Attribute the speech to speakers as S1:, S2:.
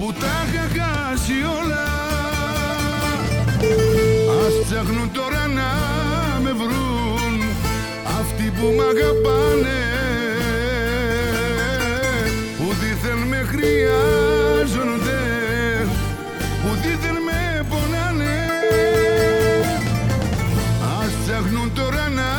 S1: που τα είχα χάσει όλα. Ας ψάχνουν τώρα να με βρουν αυτοί που μ' αγαπάνε, που δήθεν με χρειάζονται, που δήθεν με πονάνε. Ας ψάχνουν τώρα να